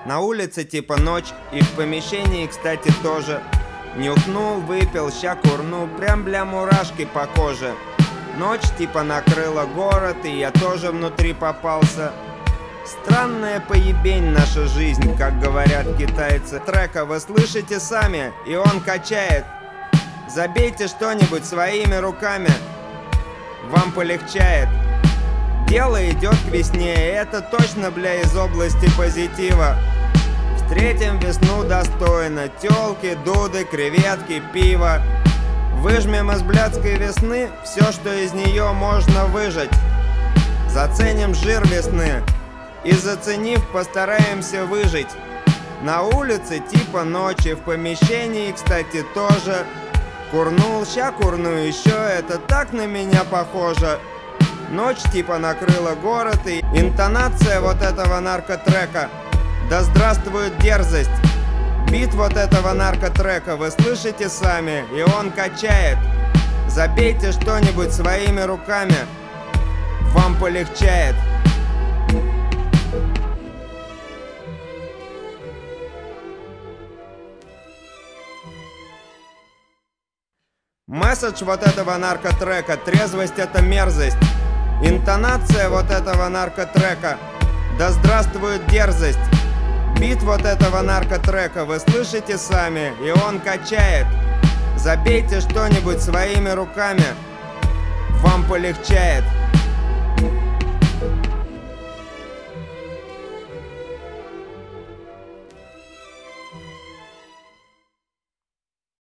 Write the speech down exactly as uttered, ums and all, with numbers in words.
На улице типа ночь, и в помещении, кстати, тоже. Нюхнул, выпил, ща курну, прям бля мурашки по коже. Ночь типа накрыла город, и я тоже внутри попался. Странная поебень наша жизнь, как говорят китайцы. Трека вы слышите сами, и он качает. Забейте что-нибудь своими руками, вам полегчает. Дело идет к весне, и это точно, бля, из области позитива. Встретим весну достойно, тёлки, дуды, креветки, пиво. Выжмем из блядской весны все, что из нее можно выжать. Заценим жир весны и, заценив, постараемся выжить. На улице типа ночи, в помещении, кстати, тоже. Курнул, ща курну еще, это так на меня похоже. Ночь типа накрыла город, и интонация вот этого наркотрека. Да здравствует дерзость. Бит вот этого наркотрека вы слышите сами, и он качает. Забейте что-нибудь своими руками, вам полегчает. Месседж вот этого наркотрека: трезвость — это мерзость. Интонация вот этого наркотрека: да здравствует дерзость. Бит вот этого наркотрека вы слышите сами, и он качает. Забейте что-нибудь своими руками, вам полегчает.